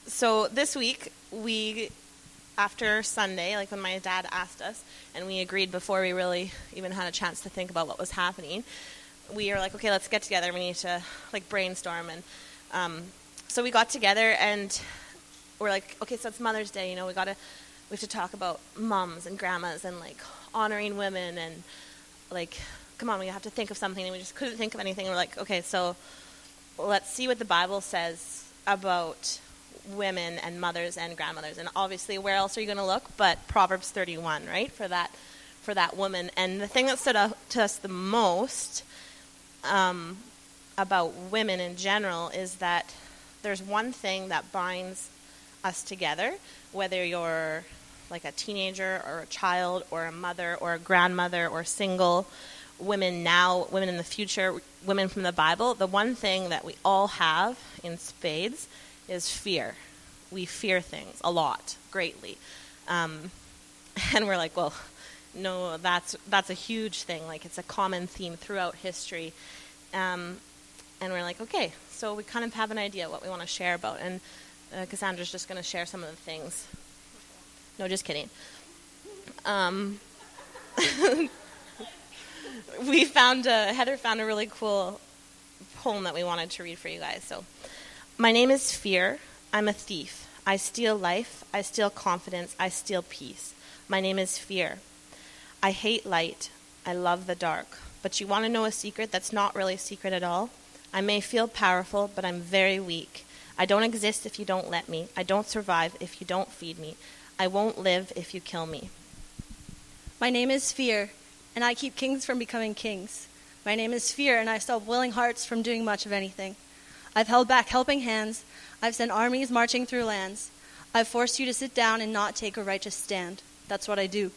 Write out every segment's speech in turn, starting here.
So this week, after Sunday, like when my dad asked us, and we agreed before we really even had a chance to think about what was happening, we were like, okay, let's get together. We need to like brainstorm. And so we got together and we're like, okay, so it's Mother's Day. We have to talk about moms and grandmas and like honoring women and like, come on, we have to think of something. And we just couldn't think of anything. And we're like, okay, so let's see what the Bible says about women and mothers and grandmothers. And obviously, where else are you going to look but Proverbs 31, right, for that woman. And the thing that stood out to us the most about women in general is that there's one thing that binds us together, whether you're like a teenager or a child or a mother or a grandmother or single, women now, women in the future, women from the Bible. The one thing that we all have in spades is fear. We fear things a lot, greatly. And we're like, well, no, that's a huge thing. Like, it's a common theme throughout history. And we're like, okay, so we kind of have an idea what we want to share about. And Cassandra's just going to share some of the things. No, just kidding. Heather found a really cool poem that we wanted to read for you guys. So, my name is Fear. I'm a thief. I steal life. I steal confidence. I steal peace. My name is Fear. I hate light. I love the dark. But you want to know a secret that's not really a secret at all? I may feel powerful, but I'm very weak. I don't exist if you don't let me. I don't survive if you don't feed me. I won't live if you kill me. My name is Fear, and I keep kings from becoming kings. My name is Fear, and I stop willing hearts from doing much of anything. I've held back helping hands. I've sent armies marching through lands. I've forced you to sit down and not take a righteous stand. That's what I do.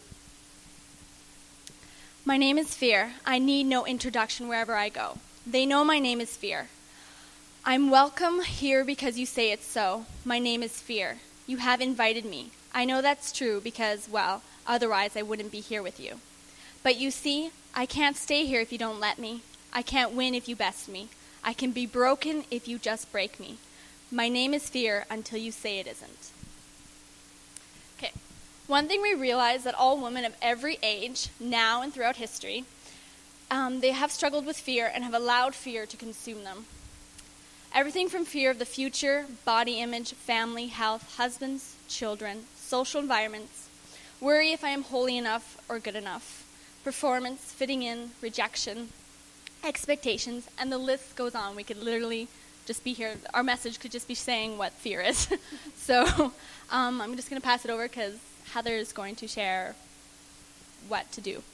My name is Fear. I need no introduction wherever I go. They know my name is Fear. I'm welcome here because you say it's so. My name is Fear. You have invited me. I know that's true because, well, otherwise I wouldn't be here with you. But you see, I can't stay here if you don't let me. I can't win if you best me. I can be broken if you just break me. My name is Fear until you say it isn't. Okay. One thing we realize that all women of every age, now and throughout history, they have struggled with fear and have allowed fear to consume them. Everything from fear of the future, body image, family, health, husbands, children, social environments, worry if I am holy enough or good enough, performance, fitting in, rejection, expectations, and the list goes on. We could literally just be here. Our message could just be saying what fear is. So I'm just going to pass it over because Heather is going to share what to do.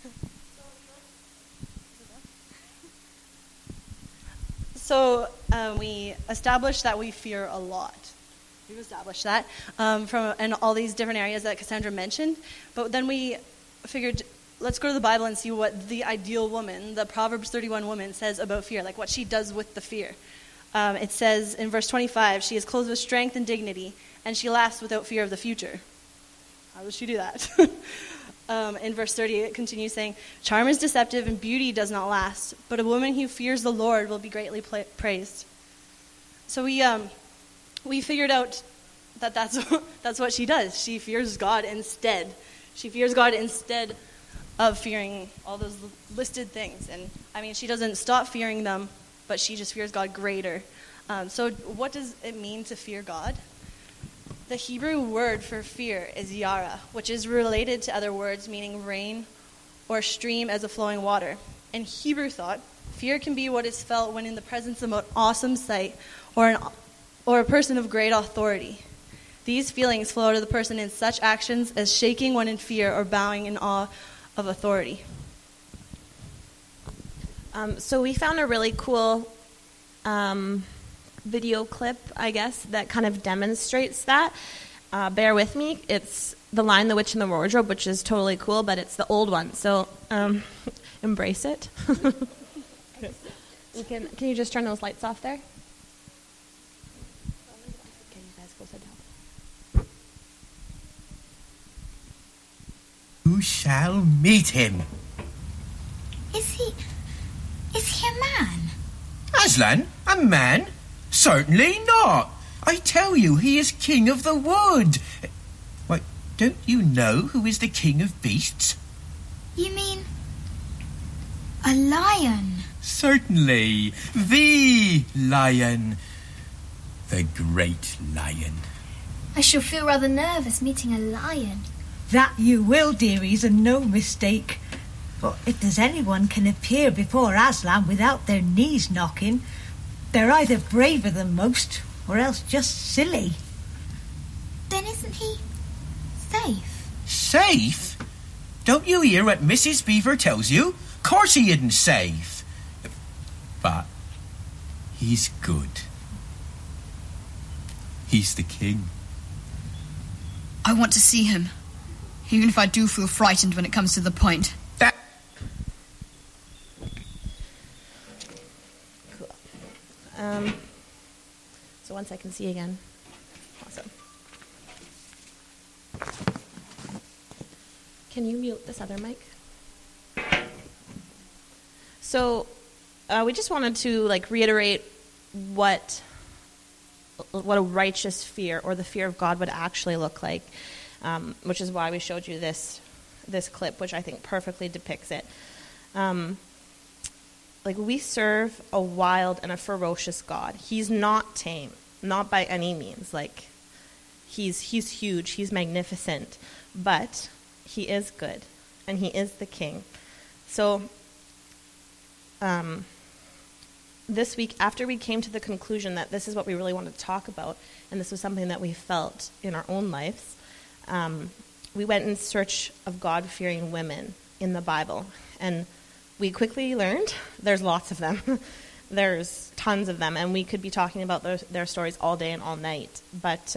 So we established that we fear a lot. We've established that in all these different areas that Cassandra mentioned. But then we figured, let's go to the Bible and see what the ideal woman, the Proverbs 31 woman, says about fear, like what she does with the fear. It says in verse 25, she is clothed with strength and dignity, and she laughs without fear of the future. How does she do that? In verse 30, it continues saying, charm is deceptive and beauty does not last, but a woman who fears the Lord will be greatly praised. So we figured out that that's what she does. She fears God instead. She fears God instead of fearing all those listed things. And I mean, she doesn't stop fearing them, but she just fears God greater. So what does it mean to fear God? The Hebrew word for fear is yara, which is related to other words meaning rain or stream as a flowing water. In Hebrew thought, fear can be what is felt when in the presence of an awesome sight or a person of great authority. These feelings flow to the person in such actions as shaking when in fear or bowing in awe of authority. So we found a really cool video clip, I guess, that kind of demonstrates that. Bear with me. It's The Lion, the Witch, and the Wardrobe, which is totally cool, but it's the old one. So embrace it. Can you just turn those lights off there? Can you guys go sit down? Who shall meet him? Is he a man? Aslan, a man? Certainly not. I tell you, he is king of the wood. Why, don't you know who is the king of beasts? You mean a lion? Certainly, the lion. The great lion. I shall feel rather nervous meeting a lion. That you will, dearies, and no mistake. But if there's anyone can appear before Aslan without their knees knocking, they're either braver than most or else just silly. Then isn't he safe? Safe? Don't you hear what Mrs. Beaver tells you? Course he isn't safe. But he's good. He's the king. I want to see him, even if I do feel frightened when it comes to the point. That... Cool. So once I can see again. Awesome. Can you mute this other mic? So we just wanted to reiterate what a righteous fear or the fear of God would actually look like, which is why we showed you this clip, which I think perfectly depicts it. We serve a wild and a ferocious God. He's not tame, not by any means. He's huge, he's magnificent, but he is good, and he is the king. So this week, after we came to the conclusion that this is what we really wanted to talk about, and this was something that we felt in our own lives, we went in search of God-fearing women in the Bible. And we quickly learned there's lots of them. There's tons of them, and we could be talking about their stories all day and all night. But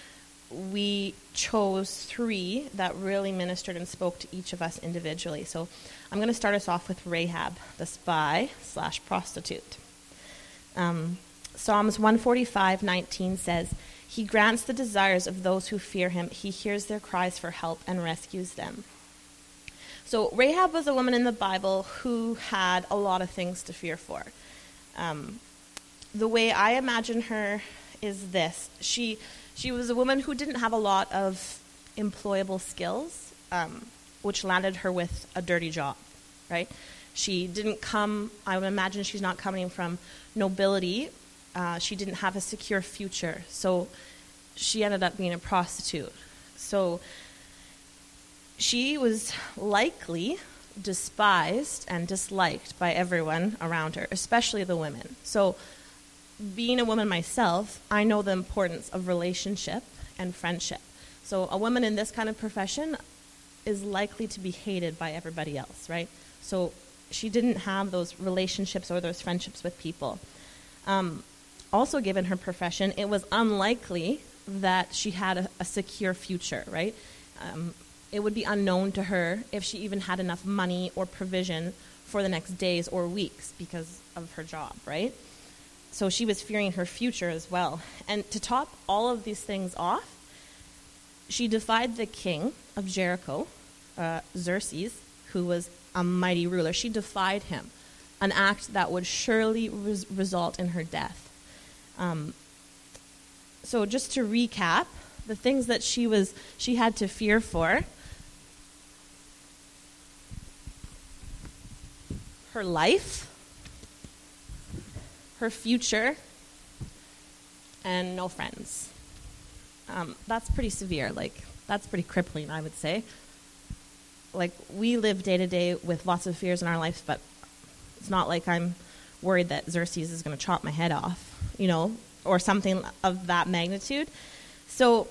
we chose 3 that really ministered and spoke to each of us individually. So I'm going to start us off with Rahab, the spy/prostitute. Psalms 145:19 says, "He grants the desires of those who fear him. He hears their cries for help and rescues them." So Rahab was a woman in the Bible who had a lot of things to fear for. The way I imagine her is this. She was a woman who didn't have a lot of employable skills, which landed her with a dirty job, right? She didn't come, I would imagine she's not coming from nobility. She didn't have a secure future, so she ended up being a prostitute. So she was likely despised and disliked by everyone around her, especially the women. So being a woman myself, I know the importance of relationship and friendship. So a woman in this kind of profession is likely to be hated by everybody else, right? So she didn't have those relationships or those friendships with people. Also, given her profession, it was unlikely that she had a secure future, right? It would be unknown to her if she even had enough money or provision for the next days or weeks because of her job, right? So she was fearing her future as well. And to top all of these things off, she defied the king of Jericho, Xerxes, who was a mighty ruler. She defied him, an act that would surely result in her death. So just to recap, the things that she had to fear for: her life, her future, and no friends. That's pretty severe. That's pretty crippling, I would say. We live day to day with lots of fears in our lives, but it's not like I'm worried that Xerxes is going to chop my head off, or something of that magnitude. So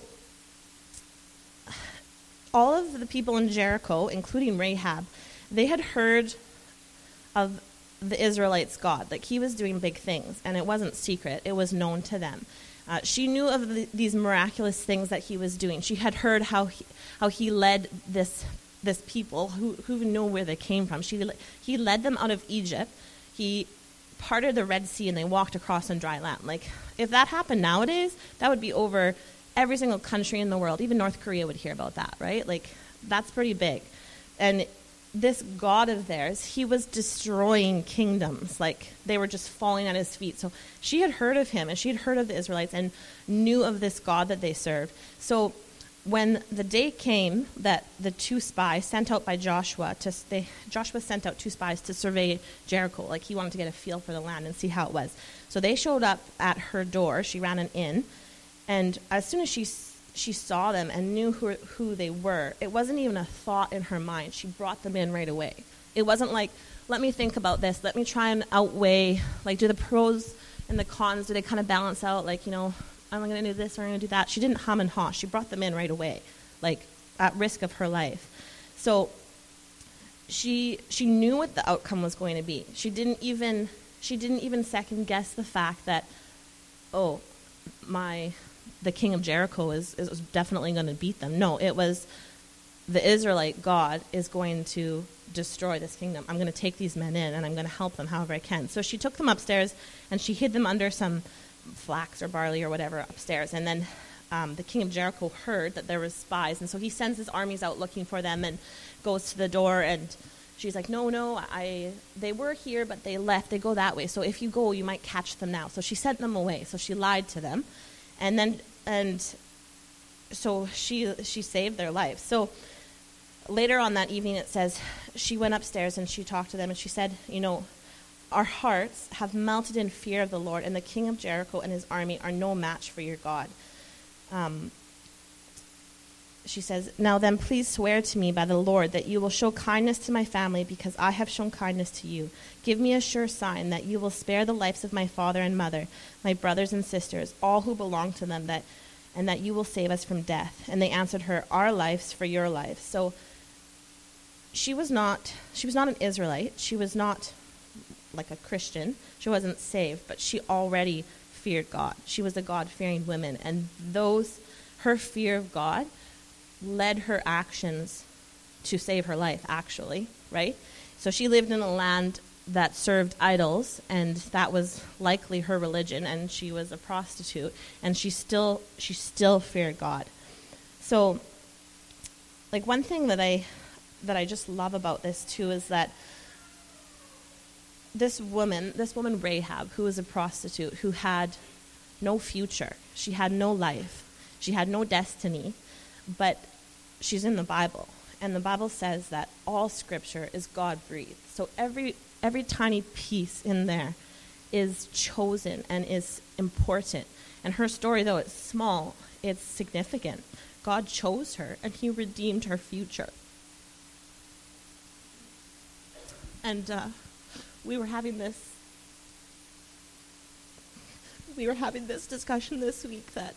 all of the people in Jericho, including Rahab, they had heard of the Israelites' God. He was doing big things, and it wasn't secret. It was known to them. She knew of these miraculous things that he was doing. She had heard how he led this people who knew where they came from. He led them out of Egypt. He parted the Red Sea, and they walked across on dry land. If that happened nowadays, that would be over every single country in the world. Even North Korea would hear about that, right? That's pretty big. And this God of theirs, he was destroying kingdoms. Like, they were just falling at his feet. So she had heard of him, and she had heard of the Israelites and knew of this God that they served. So when the day came that the two spies sent out by Joshua, Joshua sent out 2 spies to survey Jericho. Like, he wanted to get a feel for the land and see how it was. So they showed up at her door. She ran an inn. And as soon as she saw them and knew who they were, it wasn't even a thought in her mind. She brought them in right away. It wasn't like, let me think about this. Let me try and outweigh, like, do the pros and the cons, do they kind of balance out? Like, you know, I'm going to do this or I'm going to do that. She didn't hum and haw. She brought them in right away, like, at risk of her life. So she knew what the outcome was going to be. She didn't even second guess the fact that, oh, the king of Jericho is definitely going to beat them. No, it was the Israelite God is going to destroy this kingdom. I'm going to take these men in and I'm going to help them however I can. So she took them upstairs and she hid them under some flax or barley or whatever upstairs. And then the king of Jericho heard that there was spies, and so he sends his armies out looking for them and goes to the door, and she's like, no, they were here, but they left. They go that way. So if you go, you might catch them now. So she sent them away. So she lied to them. And so she saved their lives. So later on that evening, it says, she went upstairs and she talked to them and she said, you know, our hearts have melted in fear of the Lord, and the king of Jericho and his army are no match for your God. She says, now then, please swear to me by the Lord that you will show kindness to my family because I have shown kindness to you. Give me a sure sign that you will spare the lives of my father and mother, my brothers and sisters, all who belong to them, and that you will save us from death. And they answered her, our lives for your life. So she was not an Israelite. She was not like a Christian. She wasn't saved, but she already feared God. She was a God-fearing woman, and her fear of God led her actions to save her life, actually, right? So she lived in a land that served idols, and that was likely her religion, and she was a prostitute, and she still feared God. So, like, one thing that I just love about this too is that this woman Rahab, who was a prostitute, who had no future, she had no life, she had no destiny, but she's in the Bible, and the Bible says that all Scripture is God-breathed. So every tiny piece in there is chosen and is important. And her story, though it's small, it's significant. God chose her, and he redeemed her future. And we were having this discussion this week that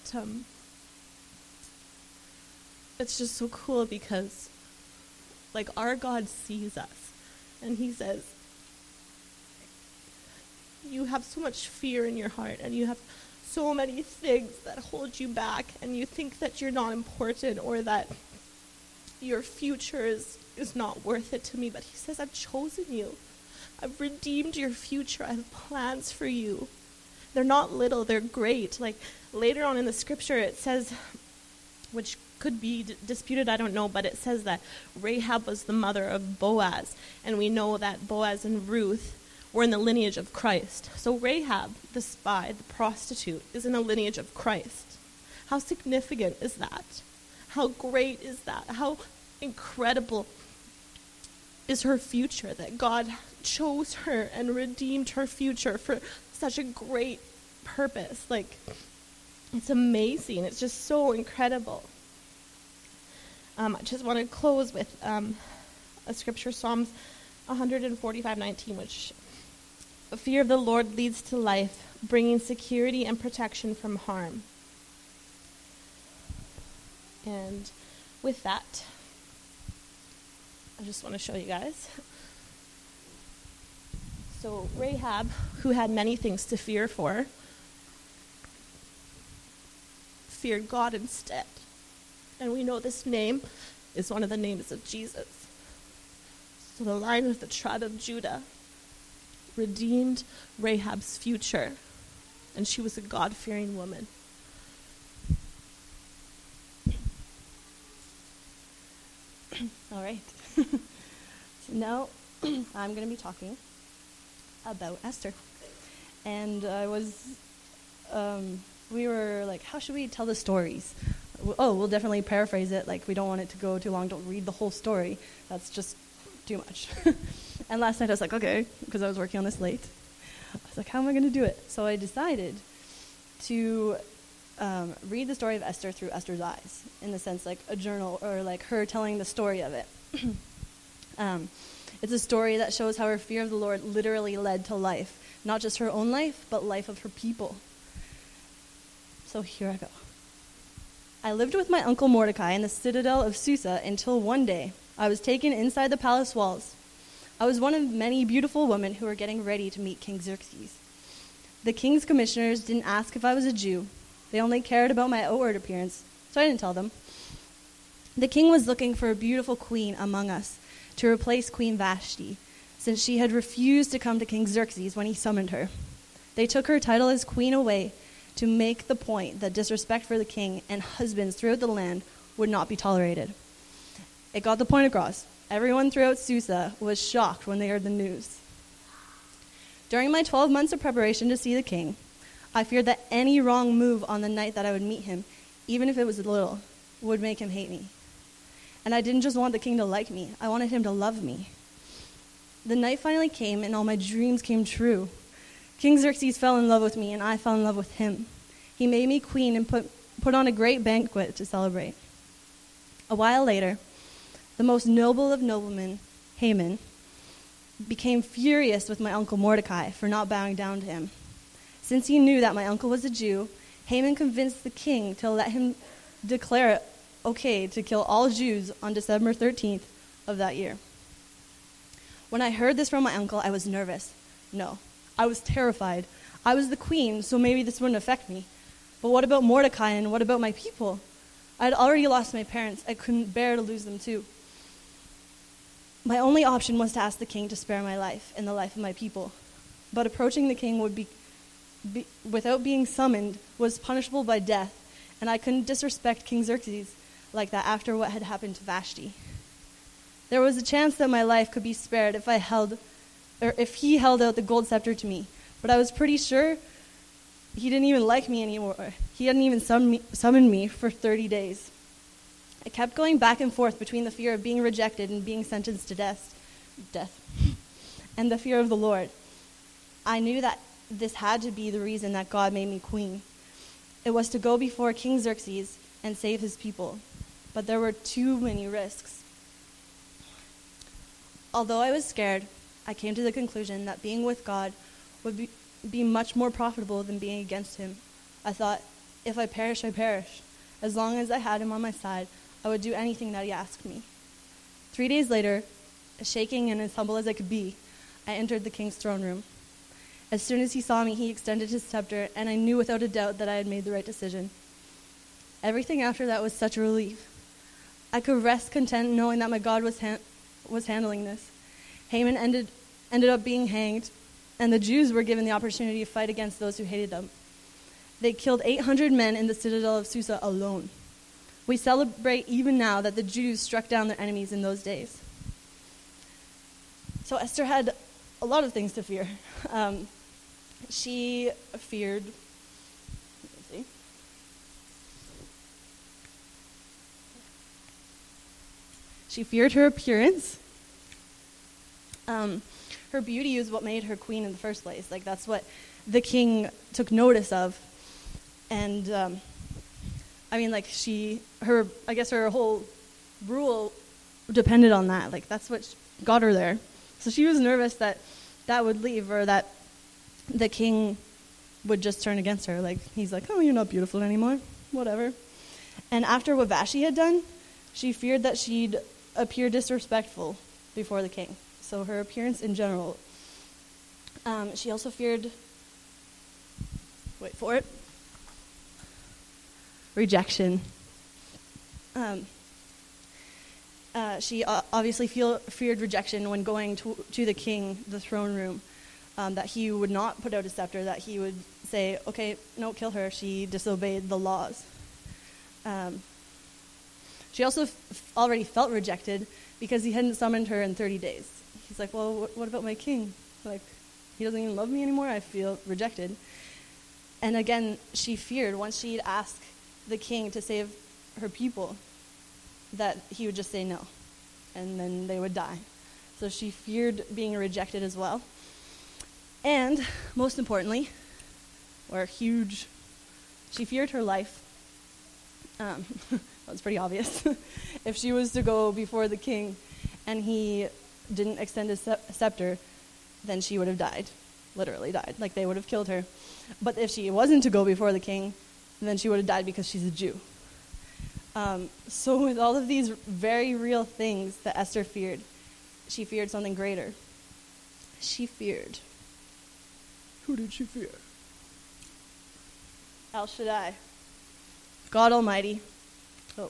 it's just so cool because, like, our God sees us, and he says, you have so much fear in your heart, and you have so many things that hold you back, and you think that you're not important or that your future is not worth it to me. But he says, I've chosen you. I've redeemed your future. I have plans for you. They're not little, they're great. Like, later on in the scripture, it says, which could be disputed, I don't know, but it says that Rahab was the mother of Boaz, and we know that Boaz and Ruth were in the lineage of Christ. So Rahab, the spy, the prostitute, is in the lineage of Christ. How significant is that? How great is that? How incredible is her future, that God chose her and redeemed her future for such a great purpose. Like, it's amazing. It's just so incredible. I just want to close with a scripture, Psalms 145:19, which the fear of the Lord leads to life, bringing security and protection from harm. And with that, I just want to show you guys. So Rahab, who had many things to fear for, feared God instead. And we know this name is one of the names of Jesus. So the Lion of the tribe of Judah redeemed Rahab's future, and she was a God-fearing woman. All right. So now I'm going to be talking about Esther. And we were like, how should we tell the stories? Oh, we'll definitely paraphrase it. Like, we don't want it to go too long. Don't read the whole story. That's just too much. And last night I was like, okay, because I was working on this late. I was like, how am I going to do it? So I decided to read the story of Esther through Esther's eyes, in the sense like a journal, or like her telling the story of it. It's a story that shows how her fear of the Lord literally led to life, not just her own life, but life of her people. So here I go. I lived with my uncle Mordecai in the citadel of Susa until one day I was taken inside the palace walls. I was one of many beautiful women who were getting ready to meet King Xerxes. The king's commissioners didn't ask if I was a Jew. They only cared about my outward appearance, so I didn't tell them. The king was looking for a beautiful queen among us to replace Queen Vashti, since she had refused to come to King Xerxes when he summoned her. They took her title as queen away to make the point that disrespect for the king and husbands throughout the land would not be tolerated. It got the point across. Everyone throughout Susa was shocked when they heard the news. During my 12 months of preparation to see the king, I feared that any wrong move on the night that I would meet him, even if it was little, would make him hate me. And I didn't just want the king to like me, I wanted him to love me. The night finally came and all my dreams came true. King Xerxes fell in love with me and I fell in love with him. He made me queen and put on a great banquet to celebrate. A while later, the most noble of noblemen, Haman, became furious with my uncle Mordecai for not bowing down to him. Since he knew that my uncle was a Jew, Haman convinced the king to let him declare it okay to kill all Jews on December 13th of that year. When I heard this from my uncle, I was nervous. No, I was terrified. I was the queen, so maybe this wouldn't affect me. But what about Mordecai and what about my people? I had already lost my parents. I couldn't bear to lose them too. My only option was to ask the king to spare my life and the life of my people. But approaching the king would be without being summoned was punishable by death, and I couldn't disrespect King Xerxes like that after what had happened to Vashti. There was a chance that my life could be spared if he held out the gold scepter to me, but I was pretty sure he didn't even like me anymore. He hadn't even summoned me for 30 days. I kept going back and forth between the fear of being rejected and being sentenced to death, and the fear of the Lord. I knew that this had to be the reason that God made me queen. It was to go before King Xerxes and save his people. But there were too many risks. Although I was scared, I came to the conclusion that being with God would be much more profitable than being against him. I thought, if I perish, I perish. As long as I had him on my side, I would do anything that he asked me. 3 days later, as shaking and as humble as I could be, I entered the king's throne room. As soon as he saw me, he extended his scepter, and I knew without a doubt that I had made the right decision. Everything after that was such a relief. I could rest content knowing that my God was handling this. Haman ended up being hanged, and the Jews were given the opportunity to fight against those who hated them. They killed 800 men in the citadel of Susa alone. We celebrate even now that the Jews struck down their enemies in those days. So Esther had a lot of things to fear. She feared, She feared her appearance. Her beauty is what made her queen in the first place. Like, that's what the king took notice of. And, her whole rule depended on that. Like, that's what got her there. So she was nervous that would leave, or that the king would just turn against her. Like, he's like, oh, you're not beautiful anymore. Whatever. And after what Vashti had done, she feared that she'd appear disrespectful before the king. So her appearance in general. She also feared, rejection. She obviously feared rejection when going to the king, the throne room, that he would not put out a scepter, that he would say, okay, no, kill her. She disobeyed the laws. She also already felt rejected because he hadn't summoned her in 30 days. He's like, well, what about my king? Like, he doesn't even love me anymore. I feel rejected. And again, she feared once she'd asked the king to save her people that he would just say no, and then they would die. So she feared being rejected as well. And most importantly, she feared her life. That's pretty obvious. If she was to go before the king and he didn't extend his scepter, then she would have died, literally died. Like, they would have killed her. But if she wasn't to go before the king, then she would have died because she's a Jew. So with all of these very real things that Esther feared, she feared something greater. She feared. Who did she fear? El Shaddai, God Almighty. Oh.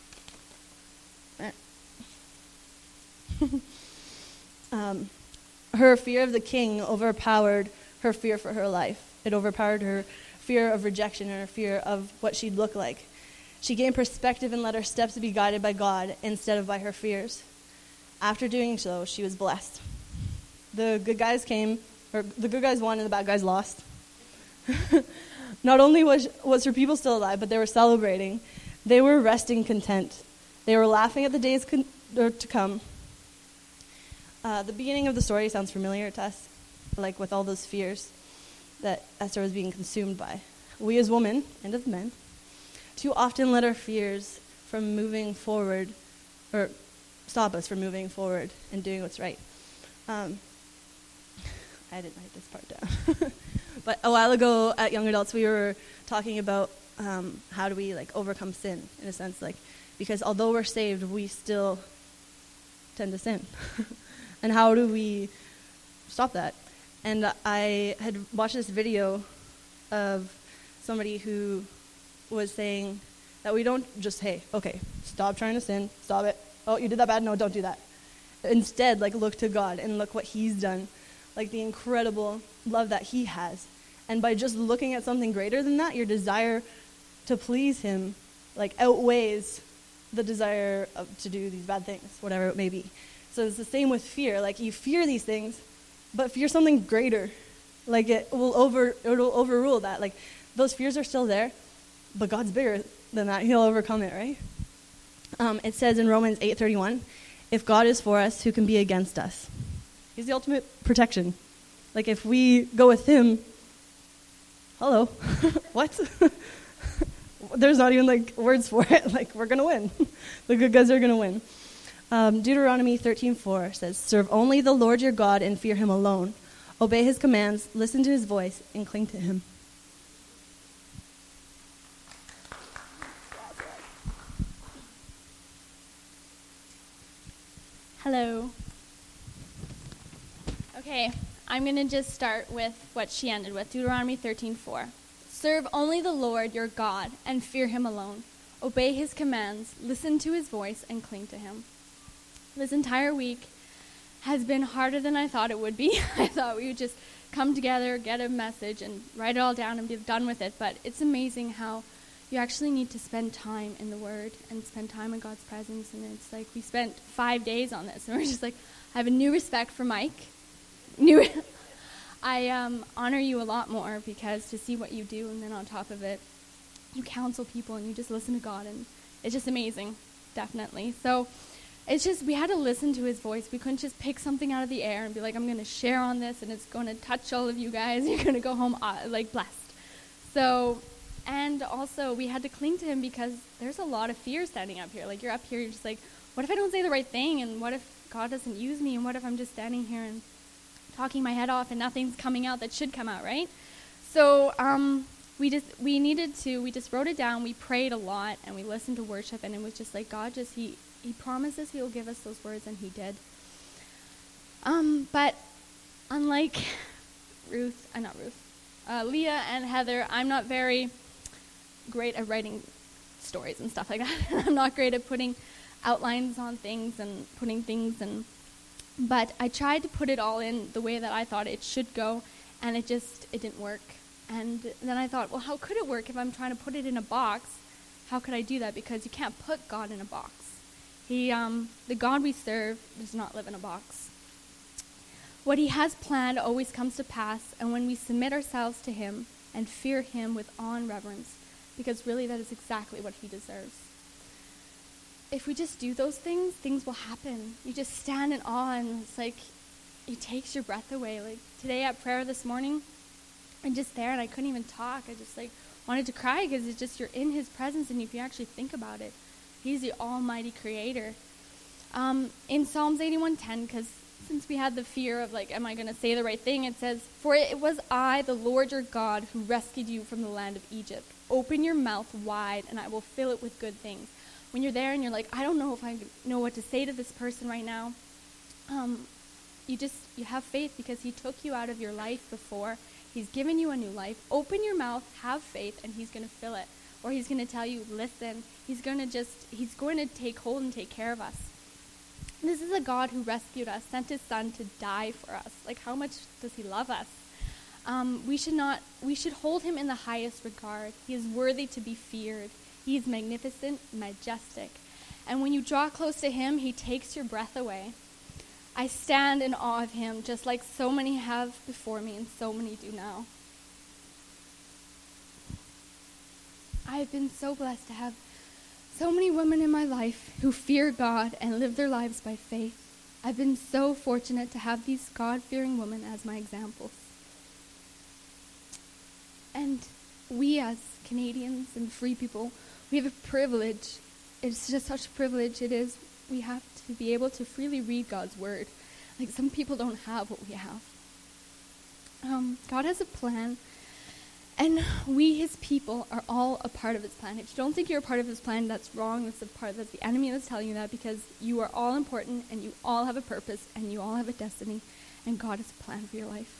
Her fear of the king overpowered her fear for her life. It overpowered her fear of rejection and her fear of what she'd look like. She gained perspective and let her steps be guided by God instead of by her fears. After doing so, she was blessed. The good guys won and the bad guys lost. Not only was her people still alive, but they were celebrating. They were resting content. They were laughing at the days to come. The beginning of the story sounds familiar to us, like with all those fears that Esther was being consumed by. We as women, and as men, too often let our fears from moving forward, or stop us from moving forward and doing what's right. I didn't write this part down. But a while ago at Young Adults, we were talking about how do we overcome sin, in a sense, because although we're saved, we still tend to sin. And how do we stop that? And I had watched this video of somebody who was saying that we don't just, hey, okay, stop trying to sin, stop it. Oh, you did that bad? No, don't do that. Instead, look to God and look what he's done, the incredible love that he has. And by just looking at something greater than that, your desire to please him, outweighs the desire to do these bad things, whatever it may be. So it's the same with fear. You fear these things, but fear something greater. It'll overrule that. Those fears are still there, but God's bigger than that. He'll overcome it, right? It says in Romans 8:31, if God is for us, who can be against us? He's the ultimate protection. If we go with him, hello, what? There's not even words for it. We're going to win. The good guys are going to win. Deuteronomy 13:4 says, serve only the Lord your God and fear him alone. Obey his commands, listen to his voice, and cling to him. Hello. Okay, I'm going to just start with what she ended with, Deuteronomy 13:4. Serve only the Lord your God and fear him alone. Obey his commands, listen to his voice, and cling to him. This entire week has been harder than I thought it would be. I thought we would just come together, get a message, and write it all down and be done with it. But it's amazing how you actually need to spend time in the Word and spend time in God's presence. And it's we spent 5 days on this, and we're just I have a new respect for Mike. I honor you a lot more because to see what you do, and then on top of it, you counsel people and you just listen to God, and it's just amazing, definitely. So it's just, we had to listen to his voice. We couldn't just pick something out of the air and be I'm going to share on this and it's going to touch all of you guys. You're going to go home blessed. So, and also we had to cling to him because there's a lot of fear standing up here. You're up here, you're just what if I don't say the right thing? And what if God doesn't use me? And what if I'm just standing here and talking my head off and nothing's coming out that should come out, right? So we just wrote it down, we prayed a lot, and we listened to worship, and it was just God he promises he'll give us those words, and he did. But unlike Leah and Heather, I'm not very great at writing stories and stuff like that. I'm not great at putting outlines on things and putting things in. But I tried to put it all in the way that I thought it should go, and it didn't work. And then I thought, well, how could it work if I'm trying to put it in a box? how could I do that? Because you can't put God in a box. The God we serve does not live in a box. What he has planned always comes to pass, and when we submit ourselves to him and fear him with awe and reverence, because really that is exactly what he deserves. If we just do those things, things will happen. You just stand in awe, and it's like it takes your breath away. Like today at prayer this morning, I'm just there and I couldn't even talk. I just wanted to cry because it's just you're in his presence, and if you actually think about it, he's the almighty creator. In Psalms 81:10, because since we had the fear of am I going to say the right thing, it says, "For it was I, the Lord your God, who rescued you from the land of Egypt. Open your mouth wide, and I will fill it with good things." When you're there and you're like, I don't know if I know what to say to this person right now, you have faith because he took you out of your life before. He's given you a new life. Open your mouth, have faith, and he's going to fill it. Or he's going to tell you, listen. He's going to take hold and take care of us. This is a God who rescued us, sent his son to die for us. How much does he love us? We should hold him in the highest regard. He is worthy to be feared. He is magnificent, majestic. And when you draw close to him, he takes your breath away. I stand in awe of him, just like so many have before me and so many do now. I have been so blessed to have so many women in my life who fear God and live their lives by faith. I've been so fortunate to have these God-fearing women as my examples. And we as Canadians and free people, we have a privilege. It's just such a privilege it is. We have to be able to freely read God's word. Some people don't have what we have. God has a plan, and we, his people, are all a part of his plan. If you don't think you're a part of his plan, that's wrong. That's the enemy that's telling you that, because you are all important, and you all have a purpose, and you all have a destiny, and God has a plan for your life.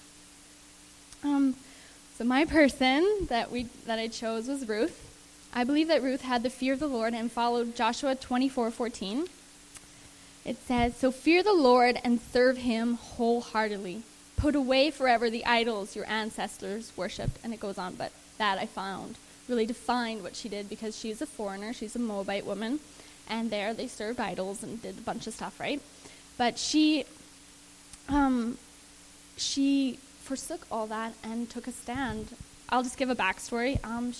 So my person that I chose was Ruth. I believe that Ruth had the fear of the Lord and followed Joshua 24:14. It says, "So fear the Lord and serve him wholeheartedly. Put away forever the idols your ancestors worshipped." And it goes on, but that I found really defined what she did, because she's a foreigner. She's a Moabite woman, and there they served idols and did a bunch of stuff, right? But she forsook all that and took a stand. I'll just give a backstory.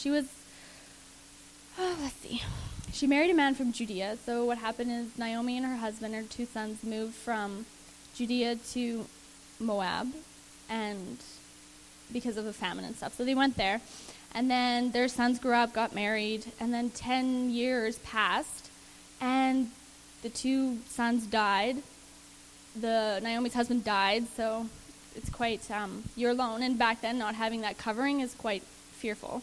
She married a man from Judea. So what happened is Naomi and her husband, her two sons, moved from Judea to Moab, and because of the famine and stuff. So they went there, and then their sons grew up, got married, and then 10 years passed, and the two sons died. Naomi's husband died, so it's quite, you're alone, and back then not having that covering is quite fearful.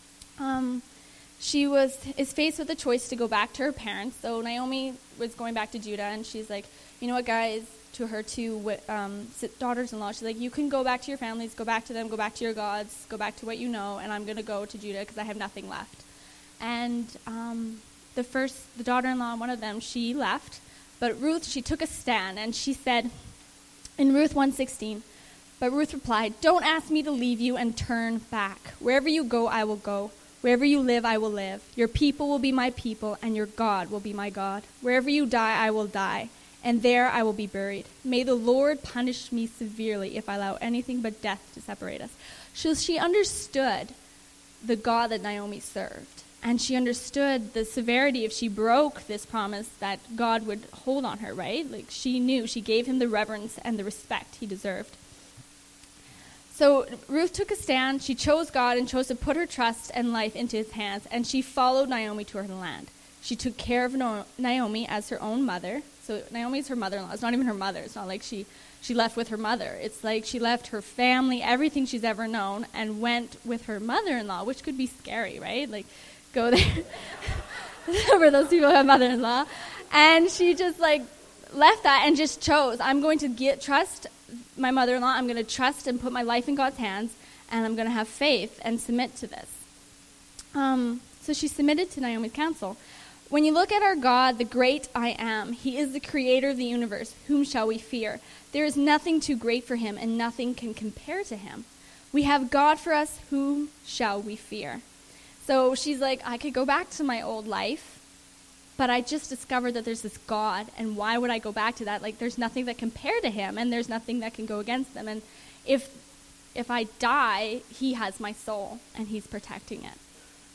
She is faced with a choice to go back to her parents. So Naomi was going back to Judah, and she's like, you know what, guys, to her two daughters-in-law, she's like, you can go back to your families, go back to them, go back to your gods, go back to what you know, and I'm going to go to Judah because I have nothing left. And the daughter-in-law, one of them, she left, but Ruth, she took a stand, and she said in Ruth 1:16, but Ruth replied, "Don't ask me to leave you and turn back. Wherever you go, I will go. Wherever you live, I will live. Your people will be my people, and your God will be my God. Wherever you die, I will die, and there I will be buried. May the Lord punish me severely if I allow anything but death to separate us." So she understood the God that Naomi served, and she understood the severity if she broke this promise that God would hold on her, right? She knew, she gave him the reverence and the respect he deserved. So Ruth took a stand. She chose God and chose to put her trust and life into his hands, and she followed Naomi to her land. She took care of Naomi as her own mother. So Naomi is her mother-in-law. It's not even her mother. It's not like she left with her mother. It's like she left her family, everything she's ever known, and went with her mother-in-law, which could be scary, right? Go there. For those people who have mother-in-law. And she just left that and just chose, I'm going to trust my mother-in-law. I'm going to trust and put my life in God's hands, and I'm going to have faith and submit to this. So she submitted to Naomi's counsel. When you look at our God, the great I am, he is the creator of the universe. Whom shall we fear? There is nothing too great for him, and nothing can compare to him. We have God for us. Whom shall we fear? So she's like, I could go back to my old life, but I just discovered that there's this God, and why would I go back to that? Like, there's nothing that compare to him, and there's nothing that can go against them. And if I die, he has my soul, and he's protecting it.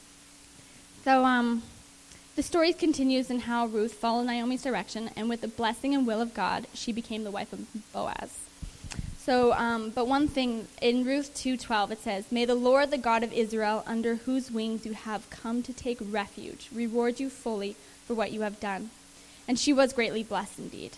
So the story continues in how Ruth followed Naomi's direction, and with the blessing and will of God, she became the wife of Boaz. So, but one thing, in Ruth 2:12, it says, "May the Lord, the God of Israel, under whose wings you have come to take refuge, reward you fully for what you have done." And she was greatly blessed indeed.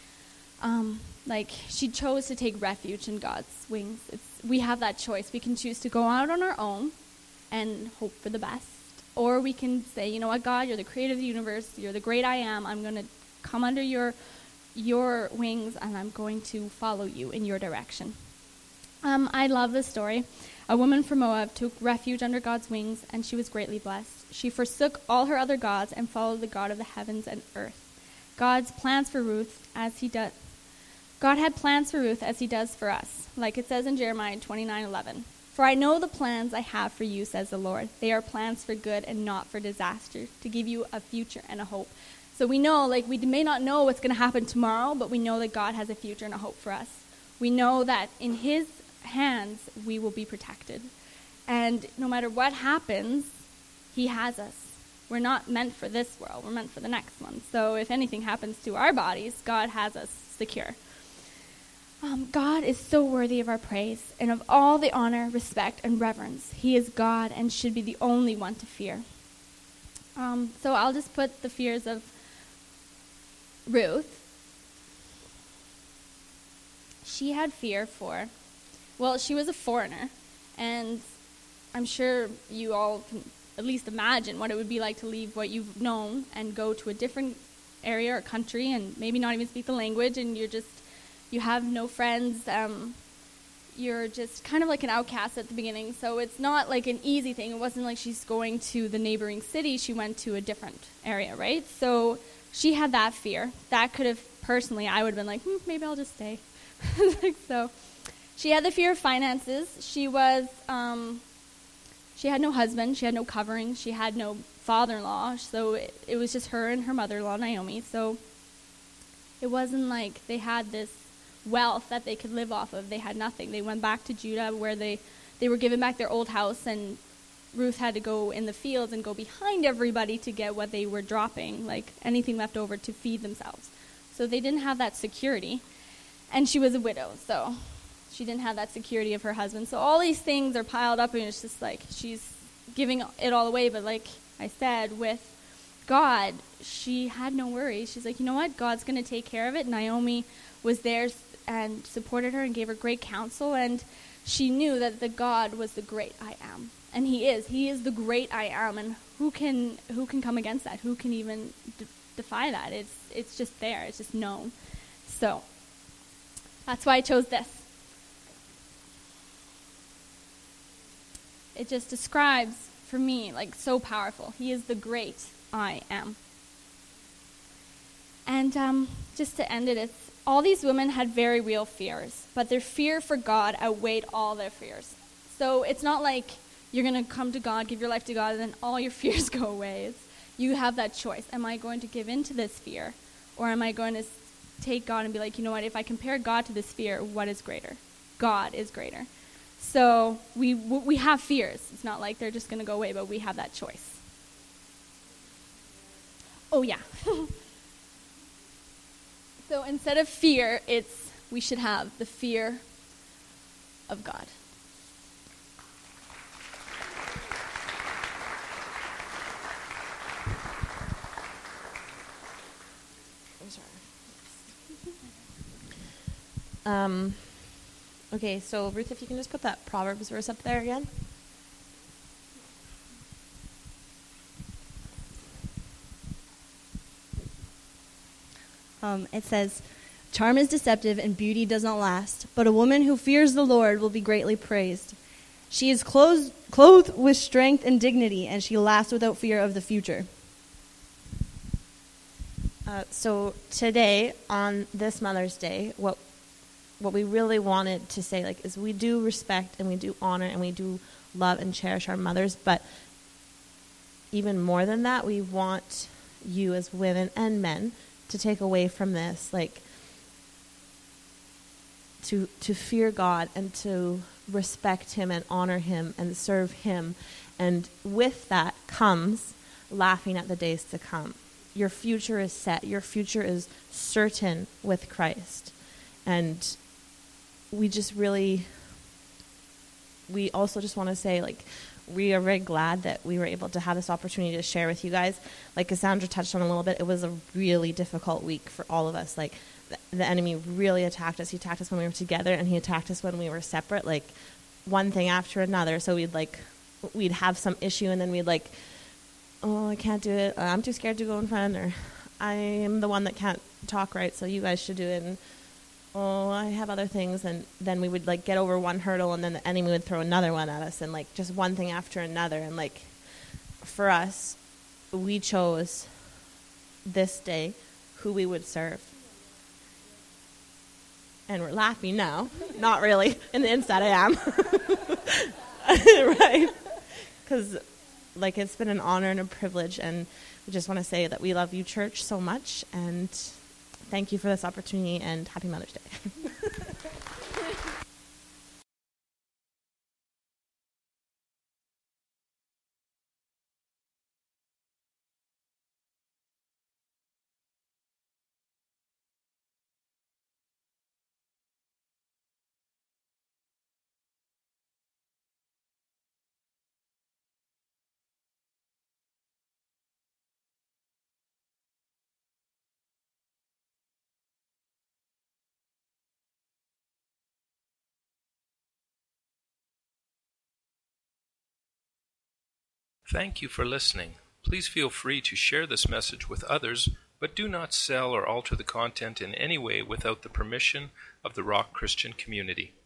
She chose to take refuge in God's wings. We have that choice. We can choose to go out on our own and hope for the best. Or we can say, you know what, God, you're the creator of the universe. You're the great I am. I'm going to come under your wings, and I'm going to follow you in your direction. I love this story. A woman from Moab took refuge under God's wings, and she was greatly blessed. She forsook all her other gods and followed the God of the heavens and earth. God had plans for Ruth as he does for us, like it says in Jeremiah 29:11. "For I know the plans I have for you, says the Lord. They are plans for good and not for disaster, to give you a future and a hope." So we know, we may not know what's going to happen tomorrow, but we know that God has a future and a hope for us. We know that in his hands we will be protected. And no matter what happens, he has us. We're not meant for this world. We're meant for the next one. So if anything happens to our bodies, God has us secure. God is so worthy of our praise and of all the honor, respect, and reverence. He is God and should be the only one to fear. So I'll just put the fears of Ruth. She had fear she was a foreigner, and I'm sure you all can at least imagine what it would be like to leave what you've known and go to a different area or country and maybe not even speak the language, and you have no friends. You're just kind of like an outcast at the beginning, so it's not like an easy thing. It wasn't like she's going to the neighboring city. She went to a different area, right? So she had that fear. That could have, personally, I would have been like, maybe I'll just stay. So she had the fear of finances. She had no husband. She had no covering. She had no father-in-law. So it was just her and her mother-in-law, Naomi. So it wasn't like they had this wealth that they could live off of. They had nothing. They went back to Judah, where they were given back their old house, and Ruth had to go in the fields and go behind everybody to get what they were dropping, like anything left over to feed themselves. So they didn't have that security. And she was a widow, so she didn't have that security of her husband. So all these things are piled up, and it's just like she's giving it all away. But like I said, with God, she had no worries. She's like, you know what? God's going to take care of it. Naomi was there and supported her and gave her great counsel, and she knew that the God was the great I am. And he is the great I am, and who can come against that? Who can even defy that? It's just there. It's just known. So that's why I chose this. It just describes, for me, so powerful. He is the great I am. And just to end it, all these women had very real fears, but their fear for God outweighed all their fears. So it's not like you're going to come to God, give your life to God, and then all your fears go away. You have that choice. Am I going to give in to this fear? Or am I going to take God and be like, you know what, if I compare God to this fear, what is greater? God is greater. So we have fears. It's not like they're just going to go away, but we have that choice. Oh, yeah. So instead of fear, we should have the fear of God. I'm sorry. Okay, so Ruth, if you can just put that Proverbs verse up there again. It says, "Charm is deceptive and beauty does not last, but a woman who fears the Lord will be greatly praised. She is clothed with strength and dignity, and she laughs without fear of the future." So today, on this Mother's Day, what we really wanted to say is we do respect and we do honor and we do love and cherish our mothers, but even more than that, we want you as women and men to take away from this, like, to fear God and to respect him and honor him and serve him. And with that comes laughing at the days to come. Your future is set. Your future is certain with Christ. And we also just want to say, like, we are very glad that we were able to have this opportunity to share with you guys. Like Cassandra touched on a little bit, it was a really difficult week for all of us. Like, the enemy really attacked us. He attacked us when we were together, and he attacked us when we were separate, like, one thing after another. So we'd have some issue, and then we'd like, oh, I can't do it. I'm too scared to go in front, or I am the one that can't talk right, so you guys should do it. And oh, I have other things. And then we would like get over one hurdle, and then the enemy would throw another one at us, and like just one thing after another. And like, for us, we chose this day who we would serve. And we're laughing now. Not really. In the inside I am. Right? Because like, it's been an honor and a privilege, and we just want to say that we love you, church, so much, and thank you for this opportunity, and happy Mother's Day. Thank you for listening. Please feel free to share this message with others, but do not sell or alter the content in any way without the permission of the Rock Christian community.